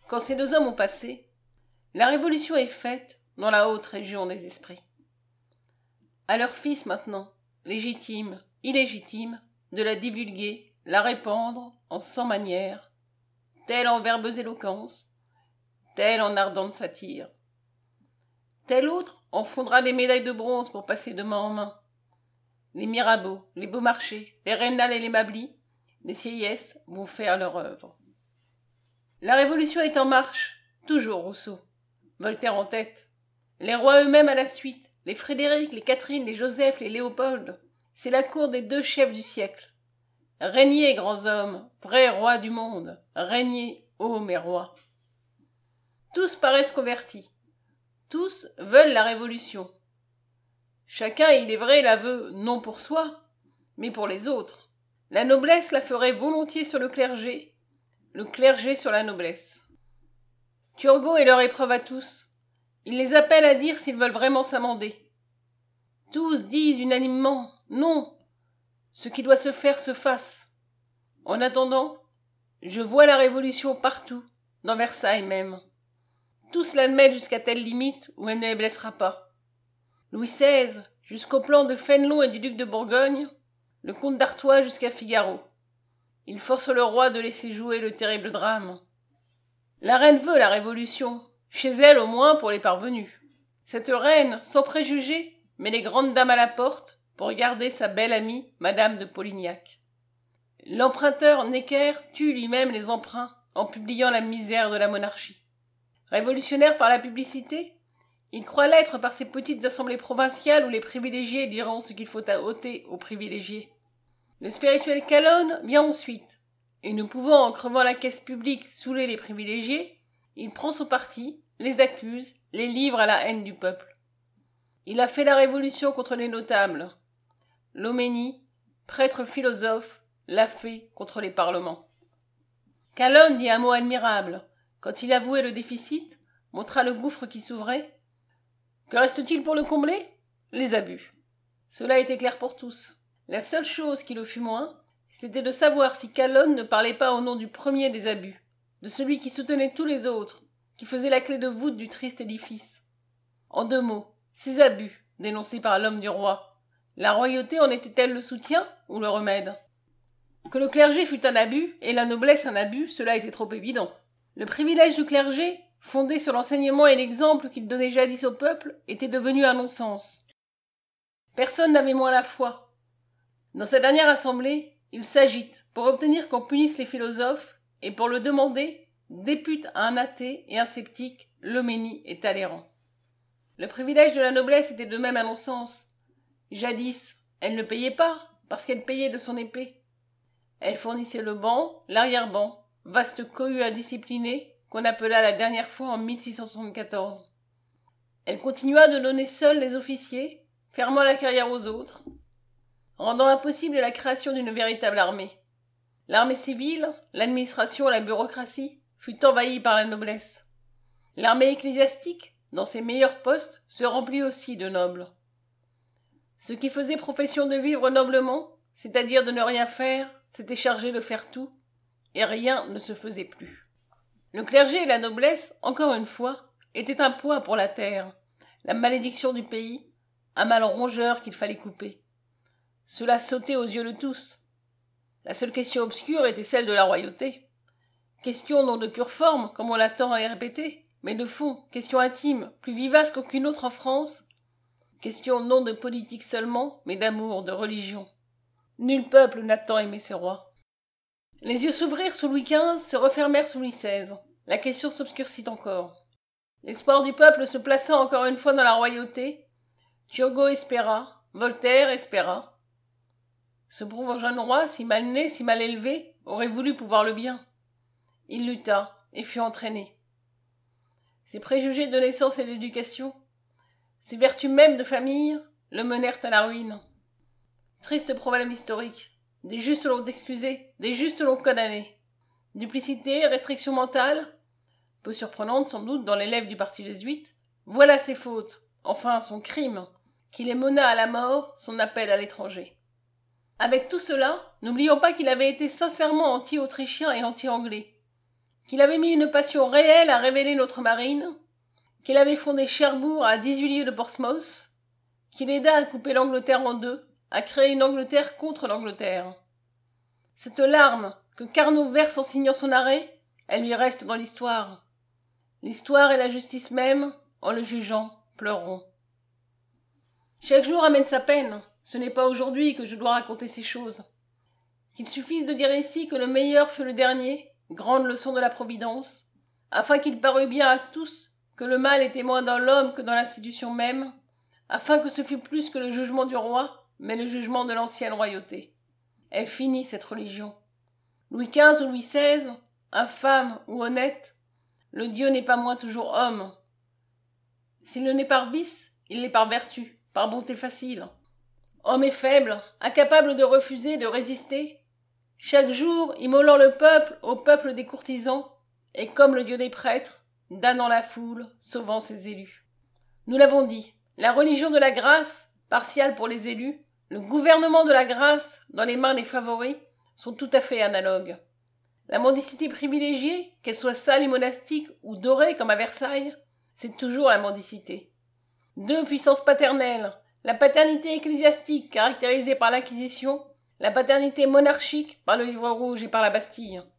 Quand ces deux hommes ont passé, la révolution est faite dans la haute région des esprits. À leurs fils maintenant, légitimes, illégitimes, de la divulguer, la répandre en 100 manières, telle en verbeuse éloquence, telle en ardente satire. Tel autre en fondra des médailles de bronze pour passer de main en main. Les Mirabeau, les Beaumarchais, les Raynal et les Mably, les Sieyès vont faire leur œuvre. La révolution est en marche, toujours Rousseau, Voltaire en tête. Les rois eux-mêmes à la suite, les Frédéric, les Catherine, les Joseph, les Léopold. C'est la cour des deux chefs du siècle. Régnez, grands hommes, vrais rois du monde, régnez, ô mes rois. Tous paraissent convertis. Tous veulent la révolution. Chacun, il est vrai, la veut non pour soi, mais pour les autres. La noblesse la ferait volontiers sur le clergé sur la noblesse. Turgot est leur épreuve à tous. Il les appelle à dire s'ils veulent vraiment s'amender. Tous disent unanimement non. Ce qui doit se faire se fasse. En attendant, je vois la révolution partout, dans Versailles même. Tous l'admettent jusqu'à telle limite où elle ne les blessera pas. Louis XVI, jusqu'au plan de Fénelon et du duc de Bourgogne, le comte d'Artois jusqu'à Figaro. Il force le roi de laisser jouer le terrible drame. La reine veut la révolution, chez elle au moins pour les parvenus. Cette reine, sans préjugés, met les grandes dames à la porte pour garder sa belle amie, Madame de Polignac. L'emprunteur Necker tue lui-même les emprunts en publiant la misère de la monarchie. Révolutionnaire par la publicité, il croit l'être par ces petites assemblées provinciales où les privilégiés diront ce qu'il faut à ôter aux privilégiés. Le spirituel Calonne vient ensuite, et ne pouvant en crevant la caisse publique saouler les privilégiés, il prend son parti, les accuse, les livre à la haine du peuple. Il a fait la révolution contre les notables. Loménie, prêtre philosophe, l'a fait contre les parlements. Calonne dit un mot admirable. Quand il avouait le déficit, montra le gouffre qui s'ouvrait. Que reste-t-il pour le combler ? Les abus. Cela était clair pour tous. La seule chose qui le fût moins, c'était de savoir si Calonne ne parlait pas au nom du premier des abus, de celui qui soutenait tous les autres, qui faisait la clé de voûte du triste édifice. En 2 mots, ces abus, dénoncés par l'homme du roi, la royauté en était-elle le soutien ou le remède ? Que le clergé fût un abus et la noblesse un abus, cela était trop évident. Le privilège du clergé, fondé sur l'enseignement et l'exemple qu'il donnait jadis au peuple, était devenu un non-sens. Personne n'avait moins la foi. Dans sa dernière assemblée, il s'agite pour obtenir qu'on punisse les philosophes et pour le demander, députe à un athée et un sceptique, Loménie et Talleyrand. Le privilège de la noblesse était de même un non-sens. Jadis, elle ne payait pas, parce qu'elle payait de son épée. Elle fournissait le banc, l'arrière-banc, vaste cohue indiscipliné qu'on appela la dernière fois en 1674. Elle continua de donner seule les officiers, fermant la carrière aux autres, rendant impossible la création d'une véritable armée. L'armée civile, l'administration et la bureaucratie fut envahie par la noblesse. L'armée ecclésiastique, dans ses meilleurs postes, se remplit aussi de nobles. Ceux qui faisaient profession de vivre noblement, c'est-à-dire de ne rien faire, s'étaient chargés de faire tout, et rien ne se faisait plus. Le clergé et la noblesse, encore une fois, étaient un poids pour la terre, la malédiction du pays, un mal rongeur qu'il fallait couper. Cela sautait aux yeux de tous. La seule question obscure était celle de la royauté. Question non de pure forme, comme on l'attend à répéter, mais de fond, question intime, plus vivace qu'aucune autre en France. Question non de politique seulement, mais d'amour, de religion. Nul peuple n'a tant aimé ses rois. Les yeux s'ouvrirent sous Louis XV, se refermèrent sous Louis XVI. La question s'obscurcit encore. L'espoir du peuple se plaça encore une fois dans la royauté. Turgot espéra, Voltaire espéra. Ce pauvre jeune roi, si mal né, si mal élevé, aurait voulu pouvoir le bien. Il lutta et fut entraîné. Ses préjugés de naissance et d'éducation, ses vertus mêmes de famille, le menèrent à la ruine. Triste problème historique. Des justes l'ont excusé, des justes l'ont condamné. Duplicité, restriction mentale, peu surprenante sans doute dans l'élève du parti jésuite, voilà ses fautes, enfin son crime, qui les mena à la mort, son appel à l'étranger. Avec tout cela, n'oublions pas qu'il avait été sincèrement anti-autrichien et anti-anglais, qu'il avait mis une passion réelle à révéler notre marine, qu'il avait fondé Cherbourg à 18 lieues de Portsmouth, qu'il aida à couper l'Angleterre en deux, à créer une Angleterre contre l'Angleterre. Cette larme que Carnot verse en signant son arrêt, elle lui reste dans l'histoire. L'histoire et la justice même, en le jugeant, pleureront. Chaque jour amène sa peine. Ce n'est pas aujourd'hui que je dois raconter ces choses. Qu'il suffise de dire ici que le meilleur fut le dernier, grande leçon de la Providence, afin qu'il parût bien à tous que le mal était moins dans l'homme que dans l'institution même, afin que ce fût plus que le jugement du roi, mais le jugement de l'ancienne royauté. Elle finit cette religion. Louis XV ou Louis XVI, infâme ou honnête, le Dieu n'est pas moins toujours homme. S'il ne n'est par vice, il l'est par vertu, par bonté facile. Homme et faible, incapable de refuser, de résister, chaque jour immolant le peuple au peuple des courtisans, et comme le Dieu des prêtres, damnant la foule, sauvant ses élus. Nous l'avons dit, la religion de la grâce, partiale pour les élus, le gouvernement de la grâce, dans les mains des favoris, sont tout à fait analogues. La mendicité privilégiée, qu'elle soit sale et monastique ou dorée comme à Versailles, c'est toujours la mendicité. Deux puissances paternelles, la paternité ecclésiastique caractérisée par l'Inquisition, la paternité monarchique par le Livre rouge et par la Bastille.